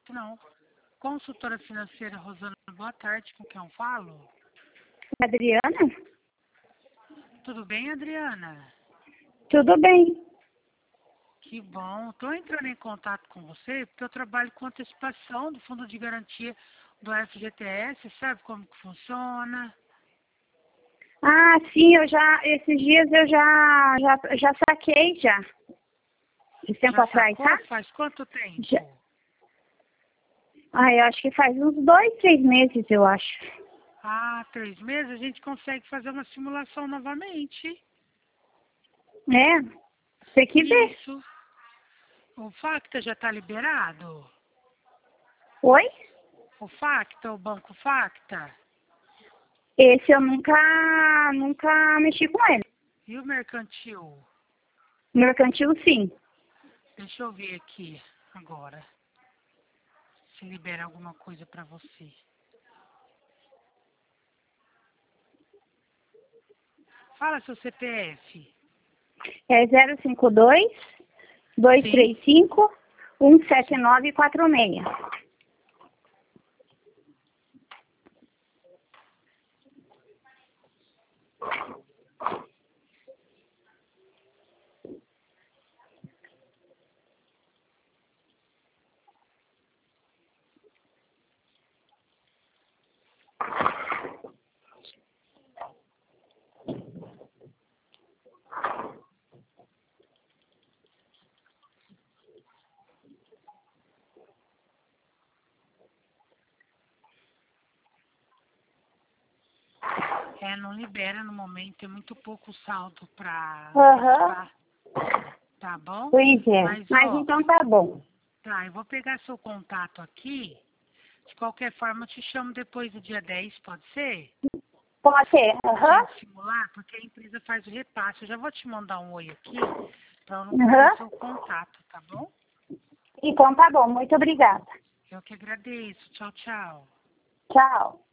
Não. Consultora financeira Rosana, boa tarde. Com quem eu falo? Adriana? Tudo bem, Adriana? Tudo bem. Que bom. Estou entrando em contato com você porque eu trabalho com antecipação do Fundo de Garantia do FGTS. Sabe como que funciona? Ah, sim, esses dias eu já saquei já. Esse tempo Já atrás, sacou? tá? Faz quanto tempo? Já. Ah, eu acho que faz uns 2, 3 meses, eu acho. Ah, 3 meses a gente consegue fazer uma simulação novamente. É, você que vê. Isso. O Facta já está liberado? Oi? O Facta, o Banco Facta? Esse eu nunca mexi com ele. E o Mercantil? Mercantil, sim. Deixa eu ver aqui agora. Se libera alguma coisa para você. Fala seu CPF. É 052 235 17946. Não libera no momento, é muito pouco saldo para Aham. antecipar, tá bom? Pois é. Mas Ó, então tá bom. tá, eu vou pegar seu contato aqui. De qualquer forma, eu te chamo depois do dia 10, pode ser? Pode ser. Pra Aham. gente simular, porque a empresa faz o repasse. Eu já vou te mandar um oi aqui, para eu não perder Aham. seu contato, tá bom? Então tá bom. Muito obrigada. Eu que agradeço. Tchau, tchau. Tchau.